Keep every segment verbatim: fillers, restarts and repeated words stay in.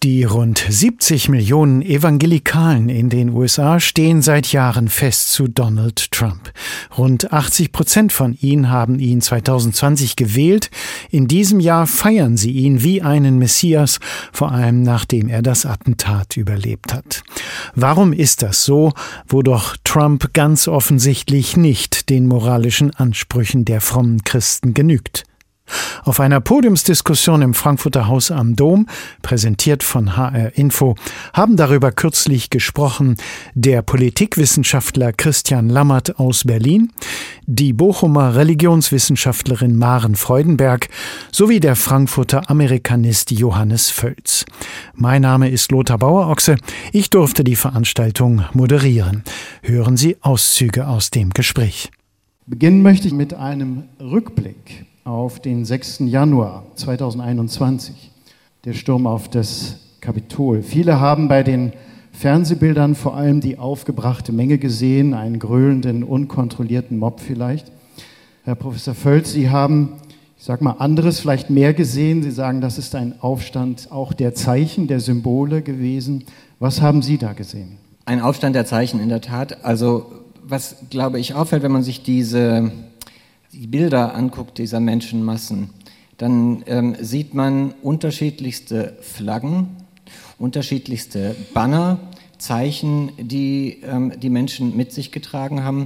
Die rund siebzig Millionen Evangelikalen in den U S A stehen seit Jahren fest zu Donald Trump. Rund achtzig Prozent von ihnen haben ihn zwanzig zwanzig gewählt. In diesem Jahr feiern sie ihn wie einen Messias, vor allem nachdem er das Attentat überlebt hat. Warum ist das so, wo doch Trump ganz offensichtlich nicht den moralischen Ansprüchen der frommen Christen genügt? Auf einer Podiumsdiskussion im Frankfurter Haus am Dom, präsentiert von H R Info, haben darüber kürzlich gesprochen der Politikwissenschaftler Christian Lammert aus Berlin, die Bochumer Religionswissenschaftlerin Maren Freudenberg sowie der Frankfurter Amerikanist Johannes Völz. Mein Name ist Lothar Bauer-Ochse. Ich durfte die Veranstaltung moderieren. Hören Sie Auszüge aus dem Gespräch. Beginnen möchte ich mit einem Rückblick auf den sechsten Januar zweitausendeinundzwanzig, der Sturm auf das Kapitol. Viele haben bei den Fernsehbildern vor allem die aufgebrachte Menge gesehen, einen gröhlenden, unkontrollierten Mob vielleicht. Herr Professor Völz, Sie haben, ich sage mal, anderes, vielleicht mehr gesehen. Sie sagen, das ist ein Aufstand auch der Zeichen, der Symbole gewesen. Was haben Sie da gesehen? Ein Aufstand der Zeichen, in der Tat. Also was, glaube ich, auffällt, wenn man sich diese die Bilder anguckt dieser Menschenmassen, dann ähm, sieht man unterschiedlichste Flaggen, unterschiedlichste Banner, Zeichen, die ähm, die Menschen mit sich getragen haben.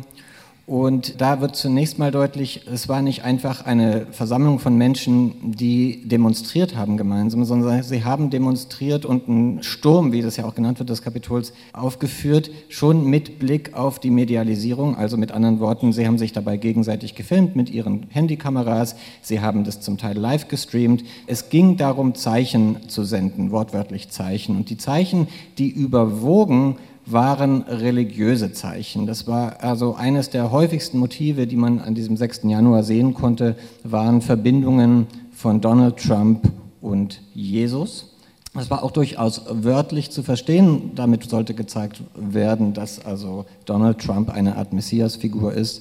Und da wird zunächst mal deutlich, es war nicht einfach eine Versammlung von Menschen, die demonstriert haben gemeinsam, sondern sie haben demonstriert und einen Sturm, wie das ja auch genannt wird, des Kapitols aufgeführt, schon mit Blick auf die Medialisierung. Also mit anderen Worten, sie haben sich dabei gegenseitig gefilmt mit ihren Handykameras, sie haben das zum Teil live gestreamt. Es ging darum, Zeichen zu senden, wortwörtlich Zeichen. Und die Zeichen, die überwogen, waren religiöse Zeichen. Das war also eines der häufigsten Motive, die man an diesem sechsten Januar sehen konnte, waren Verbindungen von Donald Trump und Jesus. Das war auch durchaus wörtlich zu verstehen. Damit sollte gezeigt werden, dass also Donald Trump eine Art Messiasfigur ist.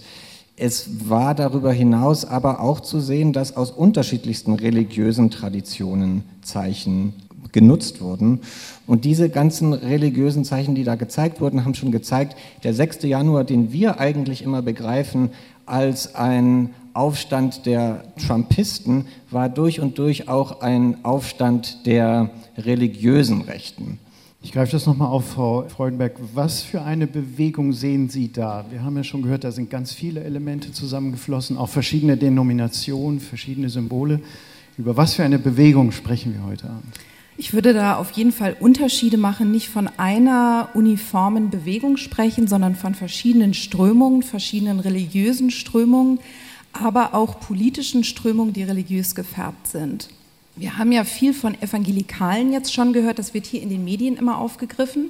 Es war darüber hinaus aber auch zu sehen, dass aus unterschiedlichsten religiösen Traditionen Zeichen genutzt wurden. Und diese ganzen religiösen Zeichen, die da gezeigt wurden, haben schon gezeigt, der sechste Januar, den wir eigentlich immer begreifen als ein Aufstand der Trumpisten, war durch und durch auch ein Aufstand der religiösen Rechten. Ich greife das nochmal auf, Frau Freudenberg. Was für eine Bewegung sehen Sie da? Wir haben ja schon gehört, da sind ganz viele Elemente zusammengeflossen, auch verschiedene Denominationen, verschiedene Symbole. Über was für eine Bewegung sprechen wir heute Abend? Ich würde da auf jeden Fall Unterschiede machen, nicht von einer uniformen Bewegung sprechen, sondern von verschiedenen Strömungen, verschiedenen religiösen Strömungen, aber auch politischen Strömungen, die religiös gefärbt sind. Wir haben ja viel von Evangelikalen jetzt schon gehört, das wird hier in den Medien immer aufgegriffen.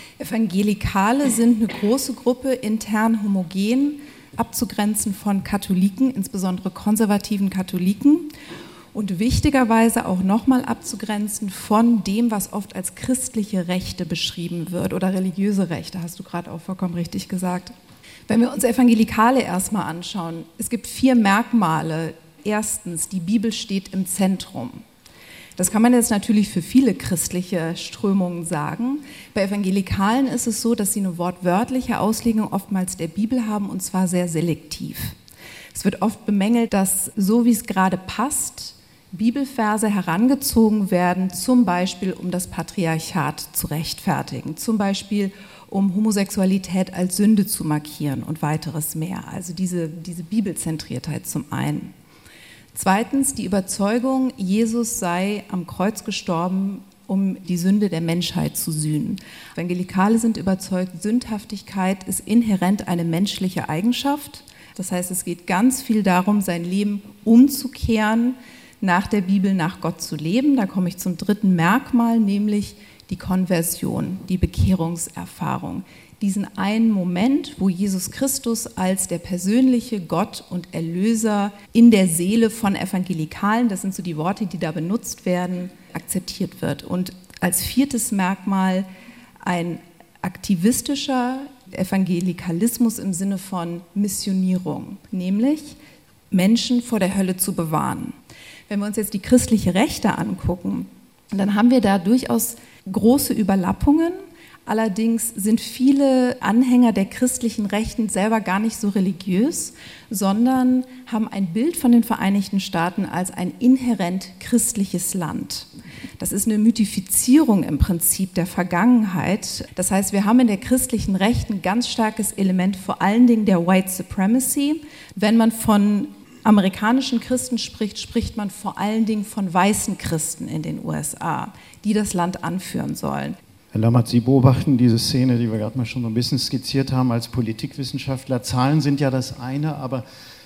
Evangelikale sind eine große Gruppe, intern homogen, abzugrenzen von Katholiken, insbesondere konservativen Katholiken. Und wichtigerweise auch nochmal abzugrenzen von dem, was oft als christliche Rechte beschrieben wird oder religiöse Rechte, hast du gerade auch vollkommen richtig gesagt. Wenn wir uns Evangelikale erstmal anschauen, es gibt vier Merkmale. Erstens, die Bibel steht im Zentrum. Das kann man jetzt natürlich für viele christliche Strömungen sagen. Bei Evangelikalen ist es so, dass sie eine wortwörtliche Auslegung oftmals der Bibel haben und zwar sehr selektiv. Es wird oft bemängelt, dass so wie es gerade passt, Bibelverse herangezogen werden, zum Beispiel um das Patriarchat zu rechtfertigen, zum Beispiel um Homosexualität als Sünde zu markieren und weiteres mehr. Also diese, diese Bibelzentriertheit zum einen. Zweitens die Überzeugung, Jesus sei am Kreuz gestorben, um die Sünde der Menschheit zu sühnen. Evangelikale sind überzeugt, Sündhaftigkeit ist inhärent eine menschliche Eigenschaft. Das heißt, es geht ganz viel darum, sein Leben umzukehren, nach der Bibel, nach Gott zu leben. Da komme ich zum dritten Merkmal, nämlich die Konversion, die Bekehrungserfahrung. Diesen einen Moment, wo Jesus Christus als der persönliche Gott und Erlöser in der Seele von Evangelikalen, das sind so die Worte, die da benutzt werden, akzeptiert wird. Und als viertes Merkmal ein aktivistischer Evangelikalismus im Sinne von Missionierung, nämlich Menschen vor der Hölle zu bewahren. Wenn wir uns jetzt die christliche Rechte angucken, Und dann haben wir da durchaus große Überlappungen. Allerdings sind viele Anhänger der christlichen Rechten selber gar nicht so religiös, sondern haben ein Bild von den Vereinigten Staaten als ein inhärent christliches Land. Das ist eine Mythifizierung im Prinzip der Vergangenheit. Das heißt, wir haben in der christlichen Rechten ein ganz starkes Element, vor allen Dingen der White Supremacy. Wenn man von amerikanischen Christen spricht, spricht man vor allen Dingen von weißen Christen in den U S A, die das Land anführen sollen. Herr Lammert, Sie beobachten diese Szene, die wir gerade mal schon so ein bisschen skizziert haben, als Politikwissenschaftler. Zahlen sind ja das eine, aber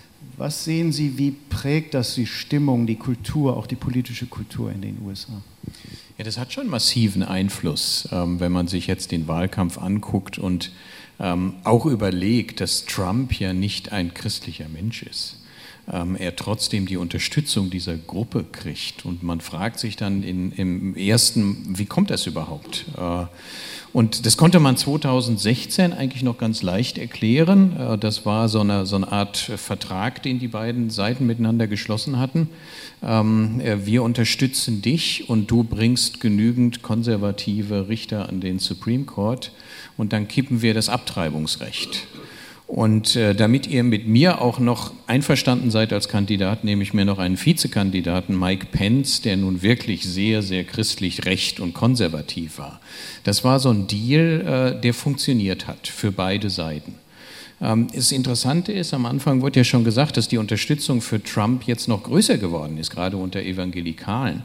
was sehen Sie, wie prägt das die Stimmung, die Kultur, auch die politische Kultur in den U S A? Ja, das hat schon massiven Einfluss, ähm, wenn man sich jetzt den Wahlkampf anguckt und ähm, auch überlegt, dass Trump ja nicht ein christlicher Mensch ist. Ähm, er trotzdem die Unterstützung dieser Gruppe kriegt. Und man fragt sich dann in, im ersten, wie kommt das überhaupt? Äh, und das konnte man zweitausendsechzehn eigentlich noch ganz leicht erklären. Äh, das war so eine, so eine Art Vertrag, den die beiden Seiten miteinander geschlossen hatten. Ähm, äh, wir unterstützen dich und du bringst genügend konservative Richter an den Supreme Court und dann kippen wir das Abtreibungsrecht. Und äh, damit ihr mit mir auch noch einverstanden seid als Kandidat, nehme ich mir noch einen Vizekandidaten, Mike Pence, der nun wirklich sehr, sehr christlich recht und konservativ war. Das war so ein Deal, äh, der funktioniert hat für beide Seiten. Ähm, das Interessante ist, am Anfang wurde ja schon gesagt, dass die Unterstützung für Trump jetzt noch größer geworden ist, gerade unter Evangelikalen.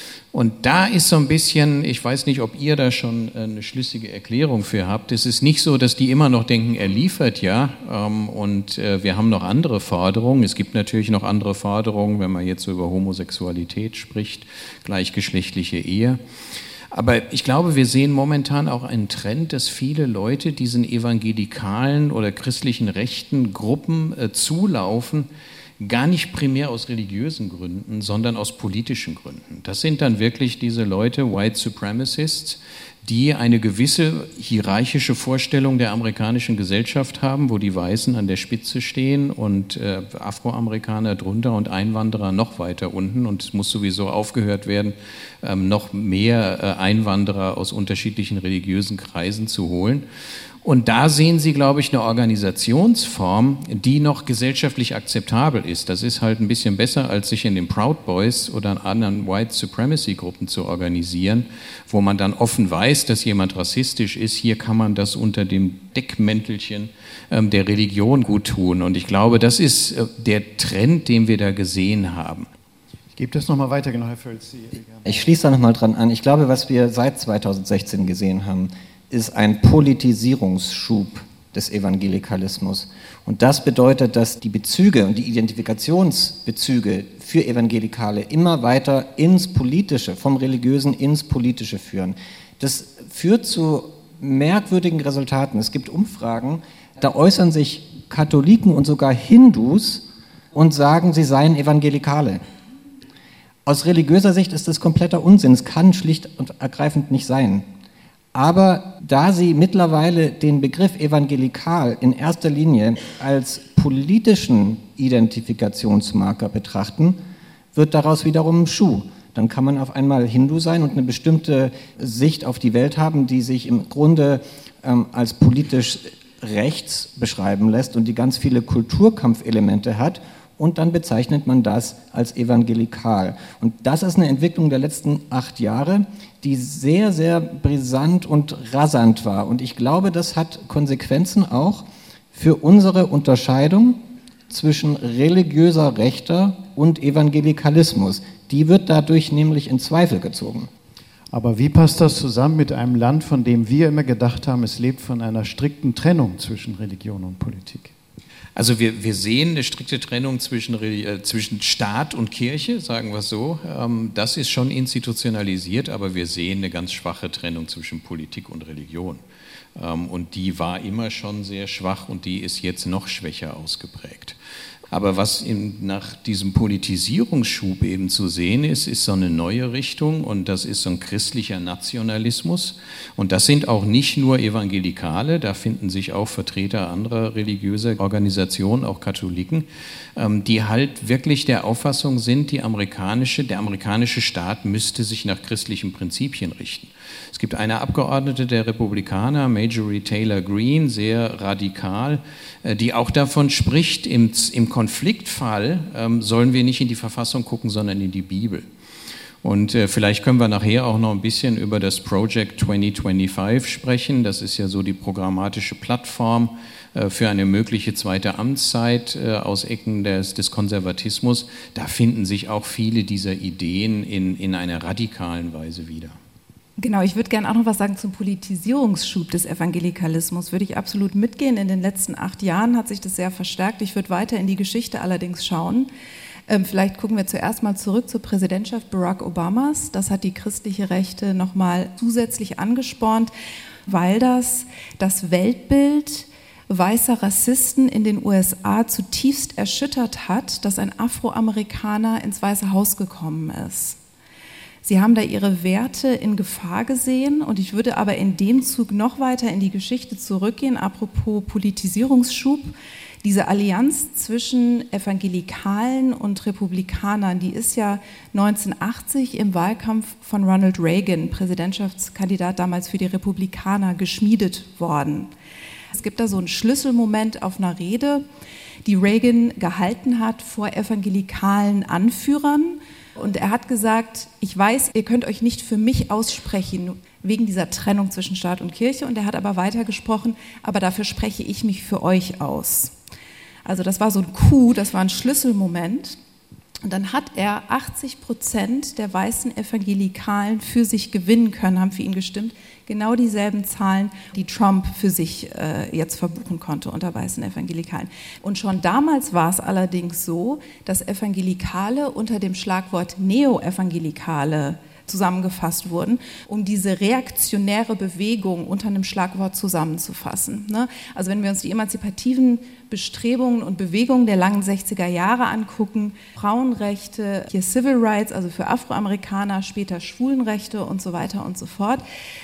Und da ist so ein bisschen, ich weiß nicht, ob ihr da schon eine schlüssige Erklärung für habt. Es ist nicht so, dass die immer noch denken, er liefert ja ähm, und äh, wir haben noch andere Forderungen. Es gibt natürlich noch andere Forderungen, wenn man jetzt so über Homosexualität spricht, gleichgeschlechtliche Ehe. Aber ich glaube, wir sehen momentan auch einen Trend, dass viele Leute diesen evangelikalen oder christlichen rechten Gruppen äh, zulaufen, gar nicht primär aus religiösen Gründen, sondern aus politischen Gründen. Das sind dann wirklich diese Leute, White Supremacists, die eine gewisse hierarchische Vorstellung der amerikanischen Gesellschaft haben, wo die Weißen an der Spitze stehen und äh, Afroamerikaner drunter und Einwanderer noch weiter unten. Und es muss sowieso aufgehört werden, ähm, noch mehr äh, Einwanderer aus unterschiedlichen religiösen Kreisen zu holen. Und da sehen Sie, glaube ich, eine Organisationsform, die noch gesellschaftlich akzeptabel ist. Das ist halt ein bisschen besser, als sich in den Proud Boys oder in anderen White Supremacy Gruppen zu organisieren, wo man dann offen weiß, dass jemand rassistisch ist. Hier kann man das unter dem Deckmäntelchen ähm, der Religion gut tun. Und ich glaube, das ist äh, der Trend, den wir da gesehen haben. Ich gebe das nochmal weiter, genau, Herr Völz. Ich schließe da nochmal dran an. Ich glaube, was wir seit zweitausendsechzehn gesehen haben, ist ein Politisierungsschub des Evangelikalismus. Und das bedeutet, dass die Bezüge und die Identifikationsbezüge für Evangelikale immer weiter ins Politische, vom Religiösen ins Politische führen. Das führt zu merkwürdigen Resultaten. Es gibt Umfragen, da äußern sich Katholiken und sogar Hindus und sagen, sie seien Evangelikale. Aus religiöser Sicht ist das kompletter Unsinn. Es kann schlicht und ergreifend nicht sein. Aber da sie mittlerweile den Begriff evangelikal in erster Linie als politischen Identifikationsmarker betrachten, wird daraus wiederum ein Schuh. Dann kann man auf einmal Hindu sein und eine bestimmte Sicht auf die Welt haben, die sich im Grunde ähm, als politisch rechts beschreiben lässt und die ganz viele Kulturkampfelemente hat. Und dann bezeichnet man das als evangelikal. Und das ist eine Entwicklung der letzten acht Jahre, die sehr, sehr brisant und rasant war. Und ich glaube, das hat Konsequenzen auch für unsere Unterscheidung zwischen religiöser Rechter und Evangelikalismus. Die wird dadurch nämlich in Zweifel gezogen. Aber wie passt das zusammen mit einem Land, von dem wir immer gedacht haben, es lebt von einer strikten Trennung zwischen Religion und Politik? Also wir, wir sehen eine strikte Trennung zwischen, äh, zwischen Staat und Kirche, sagen wir es so. Ähm, das ist schon institutionalisiert, aber wir sehen eine ganz schwache Trennung zwischen Politik und Religion. Ähm, und die war immer schon sehr schwach und die ist jetzt noch schwächer ausgeprägt. Aber was in, nach diesem Politisierungsschub eben zu sehen ist, ist so eine neue Richtung und das ist so ein christlicher Nationalismus. Und das sind auch nicht nur Evangelikale, da finden sich auch Vertreter anderer religiöser Organisationen, auch Katholiken, die halt wirklich der Auffassung sind, die amerikanische, der amerikanische Staat müsste sich nach christlichen Prinzipien richten. Es gibt eine Abgeordnete der Republikaner, Marjorie Taylor Greene, sehr radikal, die auch davon spricht, im, im Konfliktfall ähm, sollen wir nicht in die Verfassung gucken, sondern in die Bibel. Und äh, vielleicht können wir nachher auch noch ein bisschen über das Project zwanzig fünfundzwanzig sprechen. Das ist ja so die programmatische Plattform äh, für eine mögliche zweite Amtszeit äh, aus Ecken des, des Konservatismus. Da finden sich auch viele dieser Ideen in, in einer radikalen Weise wieder. Genau, ich würde gerne auch noch was sagen zum Politisierungsschub des Evangelikalismus. Würde ich absolut mitgehen. In den letzten acht Jahren hat sich das sehr verstärkt. Ich würde weiter in die Geschichte allerdings schauen. Ähm, vielleicht gucken wir zuerst mal zurück zur Präsidentschaft Barack Obamas. Das hat die christliche Rechte nochmal zusätzlich angespornt, weil das das Weltbild weißer Rassisten in den U S A zutiefst erschüttert hat, dass ein Afroamerikaner ins Weiße Haus gekommen ist. Sie haben da ihre Werte in Gefahr gesehen und ich würde aber in dem Zug noch weiter in die Geschichte zurückgehen, apropos Politisierungsschub. Diese Allianz zwischen Evangelikalen und Republikanern, die ist ja neunzehnhundertachtzig im Wahlkampf von Ronald Reagan, Präsidentschaftskandidat damals für die Republikaner, geschmiedet worden. Es gibt da so einen Schlüsselmoment auf einer Rede, die Reagan gehalten hat vor evangelikalen Anführern. Und er hat gesagt, ich weiß, ihr könnt euch nicht für mich aussprechen, wegen dieser Trennung zwischen Staat und Kirche. Und er hat aber weitergesprochen, aber dafür spreche ich mich für euch aus. Also das war so ein Coup, das war ein Schlüsselmoment. Und dann hat er achtzig Prozent der weißen Evangelikalen für sich gewinnen können, haben für ihn gestimmt. Genau dieselben Zahlen, die Trump für sich äh, jetzt verbuchen konnte unter weißen Evangelikalen. Und schon damals war es allerdings so, dass Evangelikale unter dem Schlagwort Neo-Evangelikale zusammengefasst wurden, um diese reaktionäre Bewegung unter einem Schlagwort zusammenzufassen. Ne? Also wenn wir uns die emanzipativen Bestrebungen und Bewegungen der langen sechziger Jahre angucken, Frauenrechte, hier Civil Rights, also für Afroamerikaner, später Schwulenrechte und so weiter und so fort.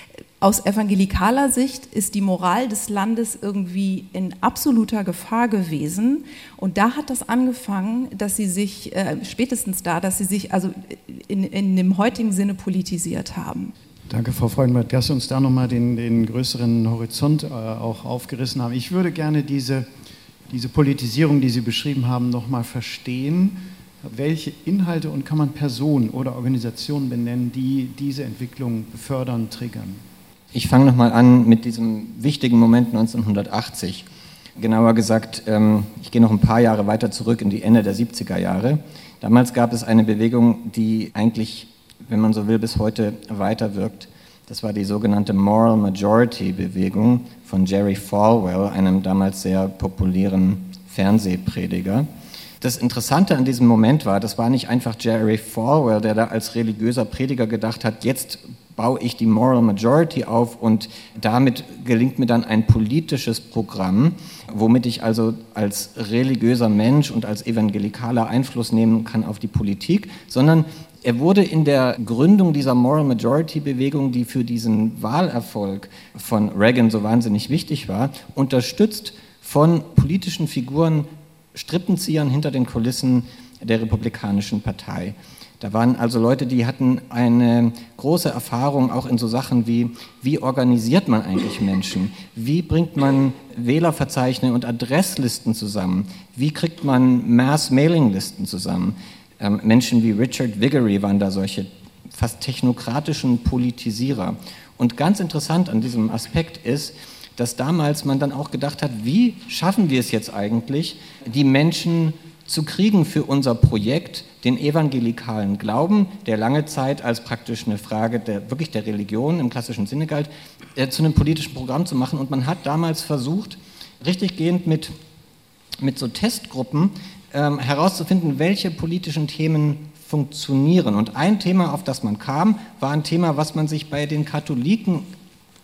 Aus evangelikaler Sicht ist die Moral des Landes irgendwie in absoluter Gefahr gewesen. Und da hat das angefangen, dass sie sich, äh, spätestens da, dass sie sich also in, in dem heutigen Sinne politisiert haben. Danke, Frau Freudenberg, dass Sie uns da nochmal den, den größeren Horizont äh, auch aufgerissen haben. Ich würde gerne diese, diese Politisierung, die Sie beschrieben haben, nochmal verstehen. Welche Inhalte und kann man Personen oder Organisationen benennen, die diese Entwicklung befördern, triggern? Ich fange nochmal an mit diesem wichtigen Moment neunzehnhundertachtzig. Genauer gesagt, ähm, ich gehe noch ein paar Jahre weiter zurück in die Ende der siebziger Jahre. Damals gab es eine Bewegung, die eigentlich, wenn man so will, bis heute weiterwirkt. Das war die sogenannte Moral Majority Bewegung von Jerry Falwell, einem damals sehr populären Fernsehprediger. Das Interessante an diesem Moment war, das war nicht einfach Jerry Falwell, der da als religiöser Prediger gedacht hat, jetzt baue ich die Moral Majority auf und damit gelingt mir dann ein politisches Programm, womit ich also als religiöser Mensch und als evangelikaler Einfluss nehmen kann auf die Politik, sondern er wurde in der Gründung dieser Moral Majority Bewegung, die für diesen Wahlerfolg von Reagan so wahnsinnig wichtig war, unterstützt von politischen Figuren, Strippenziehern hinter den Kulissen der Republikanischen Partei. Da waren also Leute, die hatten eine große Erfahrung auch in so Sachen wie, wie organisiert man eigentlich Menschen? Wie bringt man Wählerverzeichnisse und Adresslisten zusammen? Wie kriegt man Mass-Mailing-Listen zusammen? Ähm, Menschen wie Richard Viguerie waren da solche fast technokratischen Politisierer. Und ganz interessant an diesem Aspekt ist, dass damals man dann auch gedacht hat, wie schaffen wir es jetzt eigentlich, die Menschen zu kriegen für unser Projekt, den evangelikalen Glauben, der lange Zeit als praktisch eine Frage der, wirklich der Religion im klassischen Sinne galt, äh, zu einem politischen Programm zu machen. Und man hat damals versucht, richtiggehend mit, mit so Testgruppen ähm, herauszufinden, welche politischen Themen funktionieren. Und ein Thema, auf das man kam, war ein Thema, was man sich bei den Katholiken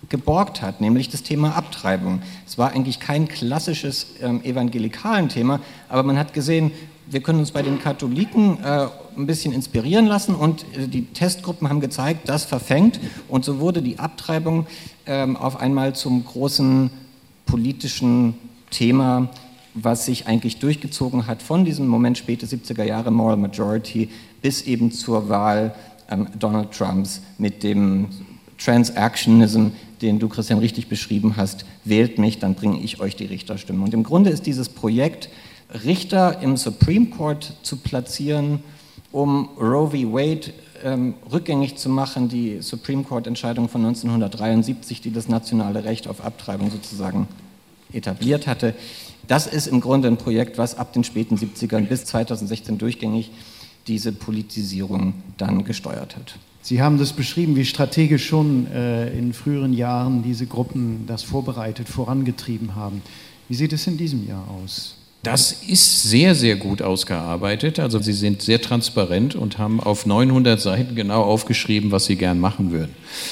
geborgt hat, nämlich das Thema Abtreibung. Es war eigentlich kein klassisches ähm, evangelikalen Thema, aber man hat gesehen, wir können uns bei den Katholiken äh, ein bisschen inspirieren lassen und äh, die Testgruppen haben gezeigt, das verfängt und so wurde die Abtreibung ähm, auf einmal zum großen politischen Thema, was sich eigentlich durchgezogen hat von diesem Moment späte siebziger Jahre Moral Majority bis eben zur Wahl ähm, Donald Trumps mit dem Transactionism, den du, Christian, richtig beschrieben hast, wählt mich, dann bringe ich euch die Richterstimme. Und im Grunde ist dieses Projekt, Richter im Supreme Court zu platzieren, um Roe v. Wade ähm, rückgängig zu machen, die Supreme Court-Entscheidung von neunzehnhundertdreiundsiebzig, die das nationale Recht auf Abtreibung sozusagen etabliert hatte. Das ist im Grunde ein Projekt, was ab den späten siebzigern bis zweitausendsechzehn durchgängig diese Politisierung dann gesteuert hat. Sie haben das beschrieben, wie strategisch schon äh, in früheren Jahren diese Gruppen das vorbereitet, vorangetrieben haben. Wie sieht es in diesem Jahr aus? Das ist sehr, sehr gut ausgearbeitet. Also sie sind sehr transparent und haben auf neunhundert Seiten genau aufgeschrieben, was sie gern machen würden.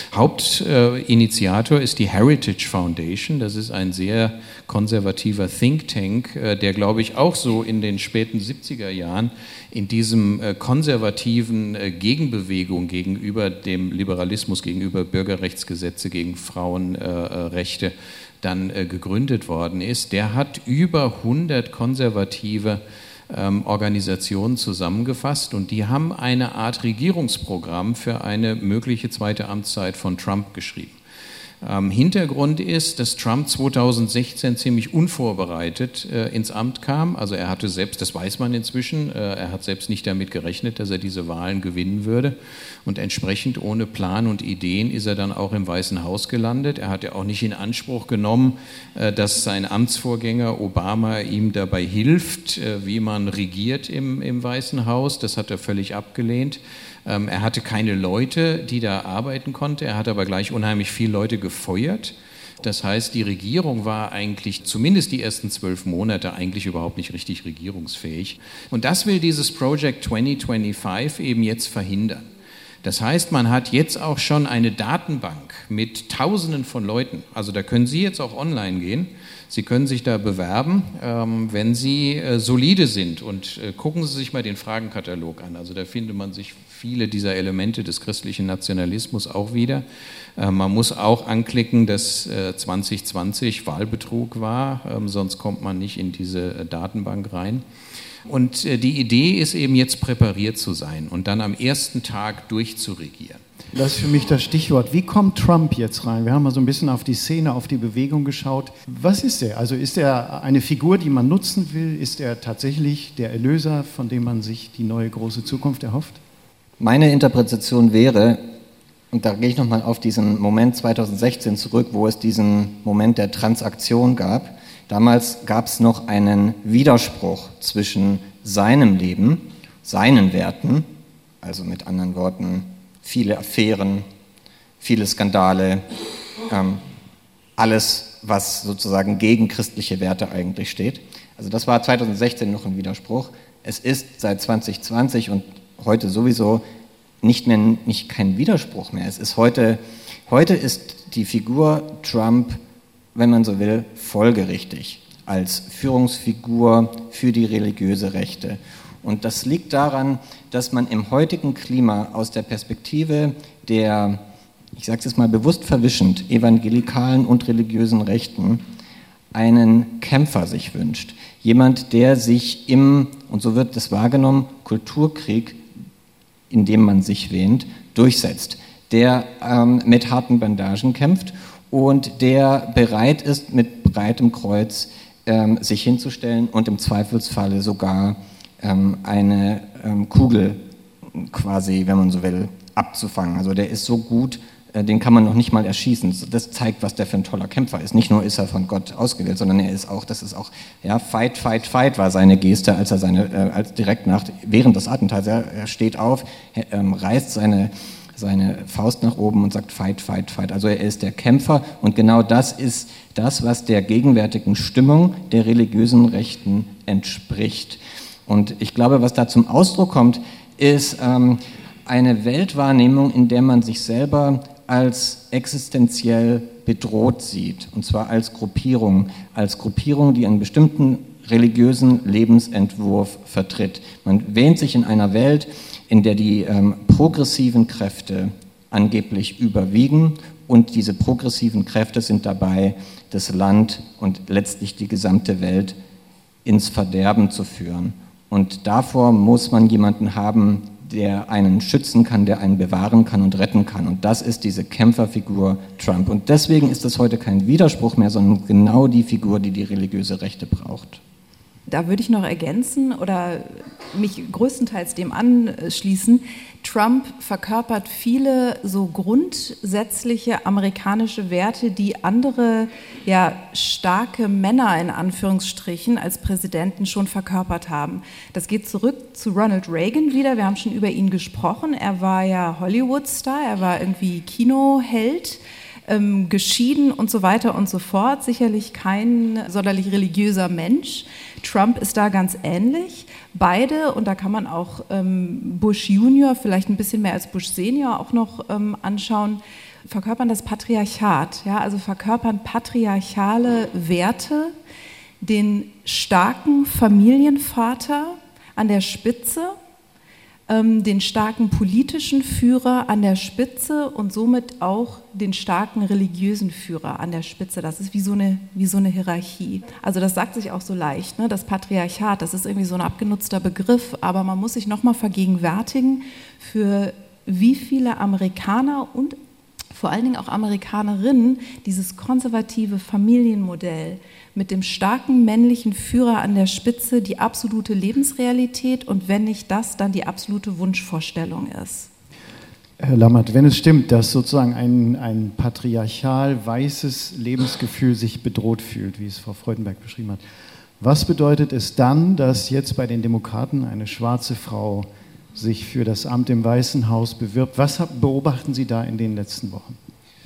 Hauptinitiator äh, ist die Heritage Foundation. Das ist ein sehr konservativer Think Tank, äh, der, glaube ich, auch so in den späten siebziger Jahren in diesem äh, konservativen äh, Gegenbewegung gegenüber dem Liberalismus, gegenüber Bürgerrechtsgesetze, gegen Frauenrechte, äh, dann äh, gegründet worden ist, der hat über hundert konservative ähm, Organisationen zusammengefasst und die haben eine Art Regierungsprogramm für eine mögliche zweite Amtszeit von Trump geschrieben. Ähm, Hintergrund ist, dass Trump zweitausendsechzehn ziemlich unvorbereitet äh, ins Amt kam. Also er hatte selbst, das weiß man inzwischen, äh, er hat selbst nicht damit gerechnet, dass er diese Wahlen gewinnen würde. Und entsprechend ohne Plan und Ideen ist er dann auch im Weißen Haus gelandet. Er hat ja auch nicht in Anspruch genommen, äh, dass sein Amtsvorgänger Obama ihm dabei hilft, äh, wie man regiert im, im Weißen Haus. Das hat er völlig abgelehnt. Er hatte keine Leute, die da arbeiten konnten. Er hat aber gleich unheimlich viele Leute gefeuert. Das heißt, die Regierung war eigentlich, zumindest die ersten zwölf Monate, eigentlich überhaupt nicht richtig regierungsfähig. Und das will dieses Project zwanzig fünfundzwanzig eben jetzt verhindern. Das heißt, man hat jetzt auch schon eine Datenbank mit Tausenden von Leuten. Also da können Sie jetzt auch online gehen. Sie können sich da bewerben, ähm, wenn Sie äh, solide sind. Und äh, gucken Sie sich mal den Fragenkatalog an. Also da findet man sich viele dieser Elemente des christlichen Nationalismus auch wieder. Äh, man muss auch anklicken, dass äh, zwanzig zwanzig Wahlbetrug war, ähm, sonst kommt man nicht in diese äh, Datenbank rein. Und äh, die Idee ist eben jetzt präpariert zu sein und dann am ersten Tag durchzuregieren. Das ist für mich das Stichwort. Wie kommt Trump jetzt rein? Wir haben mal so ein bisschen auf die Szene, auf die Bewegung geschaut. Was ist er? Also ist er eine Figur, die man nutzen will? Ist er tatsächlich der Erlöser, von dem man sich die neue große Zukunft erhofft? Meine Interpretation wäre, und da gehe ich nochmal auf diesen Moment zweitausendsechzehn zurück, wo es diesen Moment der Transaktion gab. Damals gab es noch einen Widerspruch zwischen seinem Leben, seinen Werten, also mit anderen Worten, viele Affären, viele Skandale, ähm, alles, was sozusagen gegen christliche Werte eigentlich steht. Also das war zweitausendsechzehn noch ein Widerspruch. Es ist seit zwanzig zwanzig und heute sowieso nicht mehr nicht kein Widerspruch mehr. Es ist heute, heute ist die Figur Trump, wenn man so will, folgerichtig als Führungsfigur für die religiöse Rechte. Und das liegt daran, dass man im heutigen Klima aus der Perspektive der, ich sage es jetzt mal bewusst verwischend, evangelikalen und religiösen Rechten einen Kämpfer sich wünscht. Jemand, der sich im, und so wird das wahrgenommen, Kulturkrieg, in dem man sich wähnt, durchsetzt. Der ähm, mit harten Bandagen kämpft und der bereit ist, mit breitem Kreuz ähm, sich hinzustellen und im Zweifelsfalle sogar eine ähm, Kugel quasi, wenn man so will, abzufangen. Also der ist so gut, äh, den kann man noch nicht mal erschießen. Das zeigt, was der für ein toller Kämpfer ist. Nicht nur ist er von Gott ausgewählt, sondern er ist auch, das ist auch, ja, fight, fight, fight war seine Geste, als er seine, äh, als direkt nach, während des Attentats, er, er steht auf, er, ähm, reißt seine, seine Faust nach oben und sagt fight, fight, fight. Also er ist der Kämpfer und genau das ist das, was der gegenwärtigen Stimmung der religiösen Rechten entspricht. Und ich glaube, was da zum Ausdruck kommt, ist ähm, eine Weltwahrnehmung, in der man sich selber als existenziell bedroht sieht, und zwar als Gruppierung, als Gruppierung, die einen bestimmten religiösen Lebensentwurf vertritt. Man wähnt sich in einer Welt, in der die ähm, progressiven Kräfte angeblich überwiegen, und diese progressiven Kräfte sind dabei, das Land und letztlich die gesamte Welt ins Verderben zu führen. Und davor muss man jemanden haben, der einen schützen kann, der einen bewahren kann und retten kann. Und das ist diese Kämpferfigur Trump. Und deswegen ist das heute kein Widerspruch mehr, sondern genau die Figur, die die religiöse Rechte braucht. Da würde ich noch ergänzen oder mich größtenteils dem anschließen. Trump verkörpert viele so grundsätzliche amerikanische Werte, die andere, ja, starke Männer in Anführungsstrichen als Präsidenten schon verkörpert haben. Das geht zurück zu Ronald Reagan wieder. Wir haben schon über ihn gesprochen. Er war ja Hollywood-Star, er war irgendwie Kinoheld. Ähm, geschieden und so weiter und so fort, sicherlich kein sonderlich religiöser Mensch. Trump ist da ganz ähnlich. Beide, und da kann man auch ähm, Bush Junior, vielleicht ein bisschen mehr als Bush Senior auch noch ähm, anschauen, verkörpern das Patriarchat, ja, also verkörpern patriarchale Werte, den starken Familienvater an der Spitze, den starken politischen Führer an der Spitze und somit auch den starken religiösen Führer an der Spitze. Das ist wie so eine, wie so eine Hierarchie. Also das sagt sich auch so leicht, ne? Das Patriarchat, das ist irgendwie so ein abgenutzter Begriff, aber man muss sich nochmal vergegenwärtigen, für wie viele Amerikaner und vor allen Dingen auch Amerikanerinnen dieses konservative Familienmodell mit dem starken männlichen Führer an der Spitze die absolute Lebensrealität und wenn nicht das, dann die absolute Wunschvorstellung ist. Herr Lammert, wenn es stimmt, dass sozusagen ein, ein patriarchal weißes Lebensgefühl sich bedroht fühlt, wie es Frau Freudenberg beschrieben hat, was bedeutet es dann, dass jetzt bei den Demokraten eine schwarze Frau sich für das Amt im Weißen Haus bewirbt? Was beobachten Sie da in den letzten Wochen?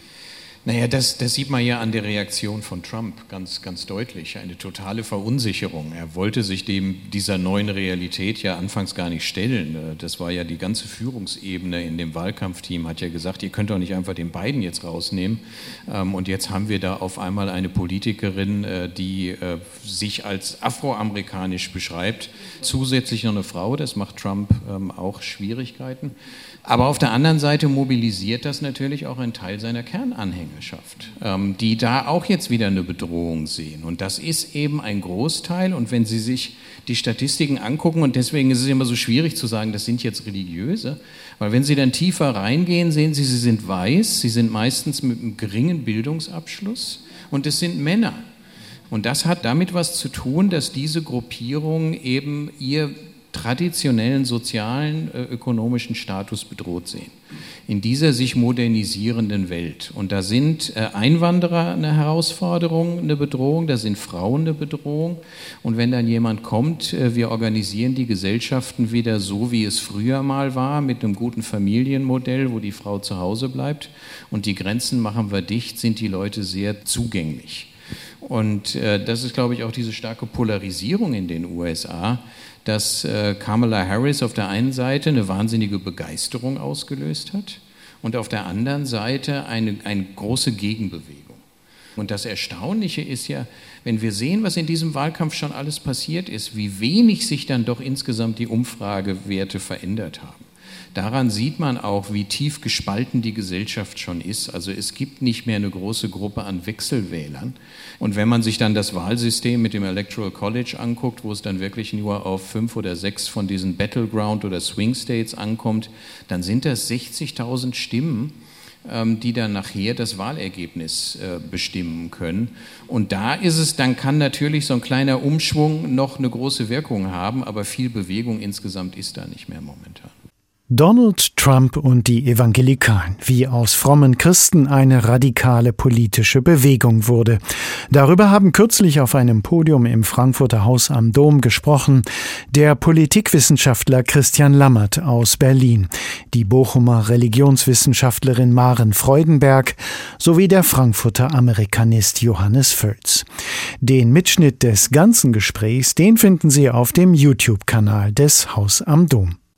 Naja, das, das sieht man ja an der Reaktion von Trump ganz, ganz deutlich. Eine totale Verunsicherung. Er wollte sich dem, dieser neuen Realität ja anfangs gar nicht stellen. Das war ja die ganze Führungsebene in dem Wahlkampfteam, hat ja gesagt, ihr könnt doch nicht einfach den Biden jetzt rausnehmen. Und jetzt haben wir da auf einmal eine Politikerin, die sich als afroamerikanisch beschreibt. Zusätzlich noch eine Frau, das macht Trump auch Schwierigkeiten. Aber auf der anderen Seite mobilisiert das natürlich auch einen Teil seiner Kernanhängerschaft, die da auch jetzt wieder eine Bedrohung sehen. Und das ist eben ein Großteil. Und wenn Sie sich die Statistiken angucken, und deswegen ist es immer so schwierig zu sagen, das sind jetzt Religiöse, weil wenn Sie dann tiefer reingehen, sehen Sie, sie sind weiß, sie sind meistens mit einem geringen Bildungsabschluss und es sind Männer. Und das hat damit was zu tun, dass diese Gruppierungen eben ihr traditionellen sozialen, äh, ökonomischen Status bedroht sehen. In dieser sich modernisierenden Welt. Und da sind äh, Einwanderer eine Herausforderung, eine Bedrohung, da sind Frauen eine Bedrohung. Und wenn dann jemand kommt, äh, wir organisieren die Gesellschaften wieder so, wie es früher mal war, mit einem guten Familienmodell, wo die Frau zu Hause bleibt und die Grenzen machen wir dicht, sind die Leute sehr zugänglich. Und äh, das ist, glaube ich, auch diese starke Polarisierung in den U S A, dass äh, Kamala Harris auf der einen Seite eine wahnsinnige Begeisterung ausgelöst hat und auf der anderen Seite eine, eine große Gegenbewegung. Und das Erstaunliche ist ja, wenn wir sehen, was in diesem Wahlkampf schon alles passiert ist, wie wenig sich dann doch insgesamt die Umfragewerte verändert haben. Daran sieht man auch, wie tief gespalten die Gesellschaft schon ist. Also es gibt nicht mehr eine große Gruppe an Wechselwählern. Und wenn man sich dann das Wahlsystem mit dem Electoral College anguckt, wo es dann wirklich nur auf fünf oder sechs von diesen Battleground- oder Swing States ankommt, dann sind das sechzigtausend Stimmen, die dann nachher das Wahlergebnis bestimmen können. Und da ist es, dann kann natürlich so ein kleiner Umschwung noch eine große Wirkung haben, aber viel Bewegung insgesamt ist da nicht mehr momentan. Donald Trump und die Evangelikalen, wie aus frommen Christen eine radikale politische Bewegung wurde. Darüber haben kürzlich auf einem Podium im Frankfurter Haus am Dom gesprochen der Politikwissenschaftler Christian Lammert aus Berlin, die Bochumer Religionswissenschaftlerin Maren Freudenberg sowie der Frankfurter Amerikanist Johannes Völz. Den Mitschnitt des ganzen Gesprächs, den finden Sie auf dem YouTube-Kanal des Haus am Dom.